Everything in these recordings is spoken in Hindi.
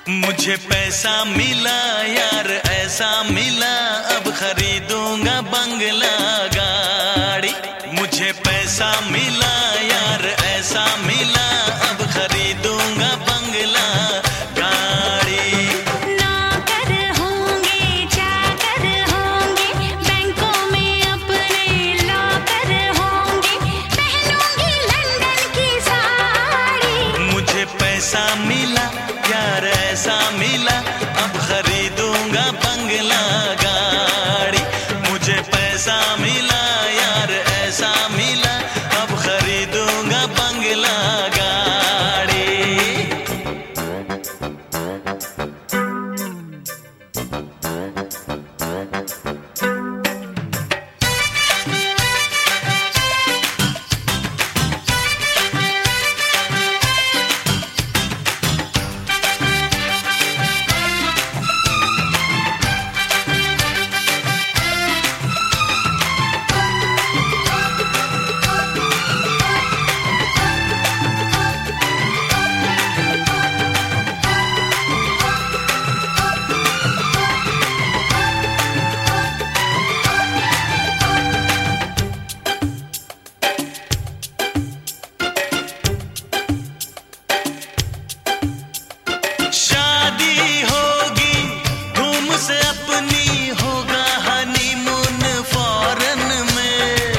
मुझे पैसा मिला यार ऐसा मिला, अब खरीदूंगा बंगला गाड़ी। मुझे पैसा मिला यार ऐसा मिला, अब खरीदूंगा बंगला गाड़ी। नौकर होंगे चाकर होंगे, बैंकों में अपने लॉकर होंगे, पहनूंगी लंदन की साड़ी। मुझे पैसा मिला यार ऐसा मिला, अब खरीदूंगा बंगला गाड़ी। मुझे पैसा मिला यार ऐसा मिला, अब खरीदूंगा बंगला गाड़ी। अपनी होगा हनीमून फॉरेन में,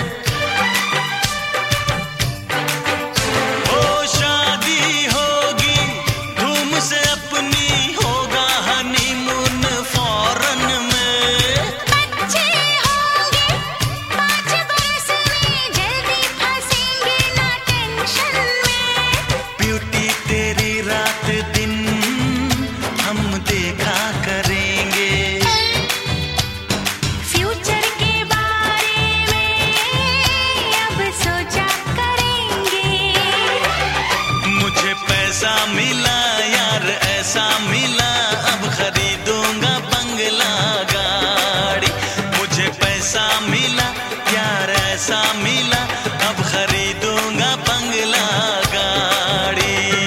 ओ शादी होगी धूम से अपनी होगा हनीमून फॉरेन में। बच्चे होंगे 5 बरस में, जल्दी फंसेंगे ना टेंशन में। ब्यूटी तेरी रात दिन हम देखा करेंगे, फ्यूचर के बारे में अब सोचा करेंगे। मुझे पैसा मिला यार ऐसा मिला, अब खरीदूंगा बंगला गाड़ी। मुझे पैसा मिला यार ऐसा मिला, अब खरीदूंगा बंगला गाड़ी।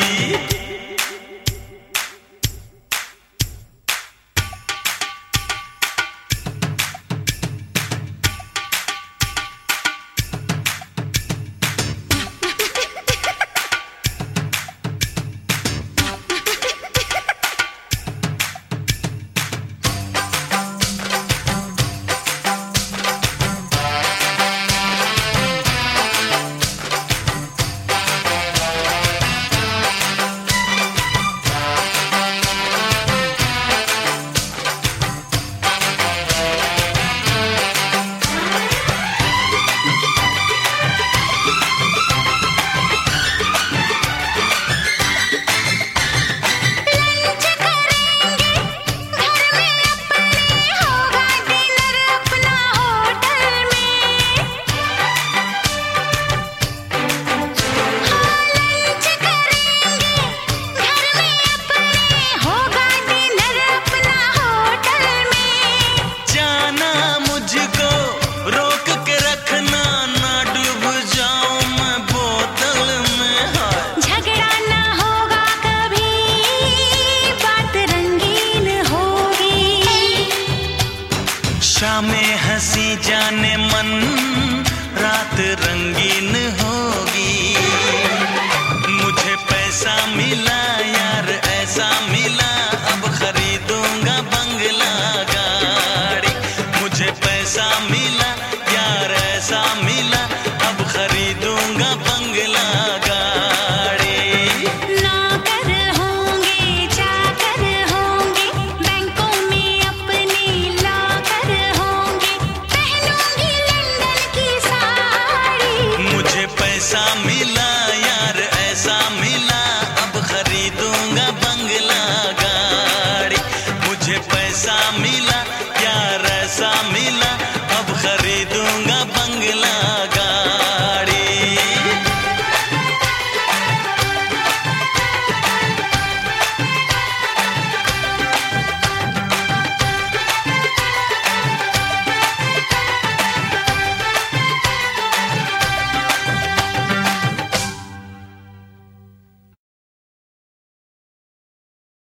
शामें हंसी जाने मन रात रंगीन होगी। मुझे पैसा मिला यार ऐसा मिला, अब खरीदूंगा बंगला गाड़ी। मुझे पैसा मिला यार ऐसा मिला, अब खरीदूंगा बंगला गाड़ी। नौकर होंगे चाकर होंगे, बैंकों में अपने लॉकर होंगे, पहनूंगी लंदन की साड़ी। मुझे पैसा मिला यार ऐसा मिला, अब खरीदूंगा बंगला गाड़ी। मुझे पैसा मिला यार ऐसा मिला, अब खरीदूंगा बंगला